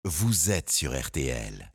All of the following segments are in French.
vous êtes sur RTL.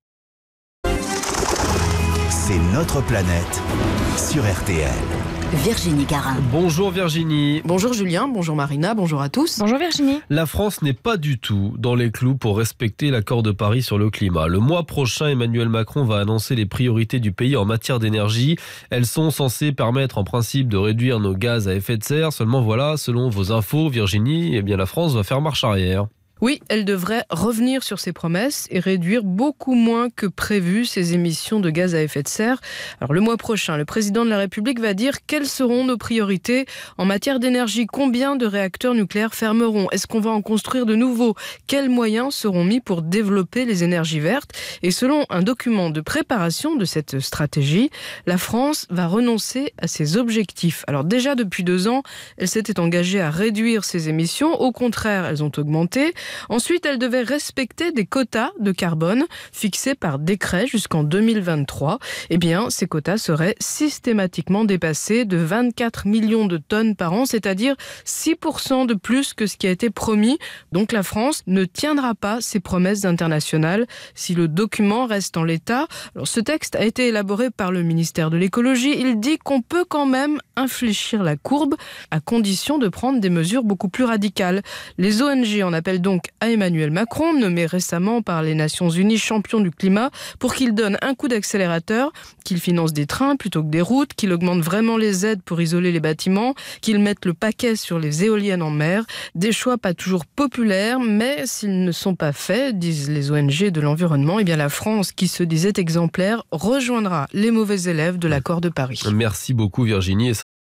C'est notre planète sur RTL. Virginie Garin. Bonjour Virginie. Bonjour Julien, bonjour Marina, bonjour à tous. Bonjour Virginie. La France n'est pas du tout dans les clous pour respecter l'accord de Paris sur le climat. Le mois prochain, Emmanuel Macron va annoncer les priorités du pays en matière d'énergie. Elles sont censées permettre en principe de réduire nos gaz à effet de serre. Seulement voilà, selon vos infos Virginie, eh bien la France va faire marche arrière. Oui, elle devrait revenir sur ses promesses et réduire beaucoup moins que prévu ses émissions de gaz à effet de serre. Alors le mois prochain, le président de la République va dire quelles seront nos priorités en matière d'énergie. Combien de réacteurs nucléaires fermeront? Est-ce qu'on va en construire de nouveaux? Quels moyens seront mis pour développer les énergies vertes? Et selon un document de préparation de cette stratégie, la France va renoncer à ses objectifs. Alors déjà depuis 2 ans, elle s'était engagée à réduire ses émissions. Au contraire, elles ont augmenté. Ensuite, elle devait respecter des quotas de carbone fixés par décret jusqu'en 2023. Eh bien, ces quotas seraient systématiquement dépassés de 24 millions de tonnes par an, c'est-à-dire 6% de plus que ce qui a été promis. Donc la France ne tiendra pas ses promesses internationales si le document reste en l'état. Alors, ce texte a été élaboré par le ministère de l'écologie. Il dit qu'on peut quand même infléchir la courbe à condition de prendre des mesures beaucoup plus radicales. Les ONG en appellent donc à Emmanuel Macron, nommé récemment par les Nations Unies champion du climat, pour qu'il donne un coup d'accélérateur, qu'il finance des trains plutôt que des routes, qu'il augmente vraiment les aides pour isoler les bâtiments, qu'il mette le paquet sur les éoliennes en mer. Des choix pas toujours populaires, mais s'ils ne sont pas faits, disent les ONG de l'environnement, eh bien la France, qui se disait exemplaire, rejoindra les mauvais élèves de l'accord de Paris. Merci beaucoup Virginie.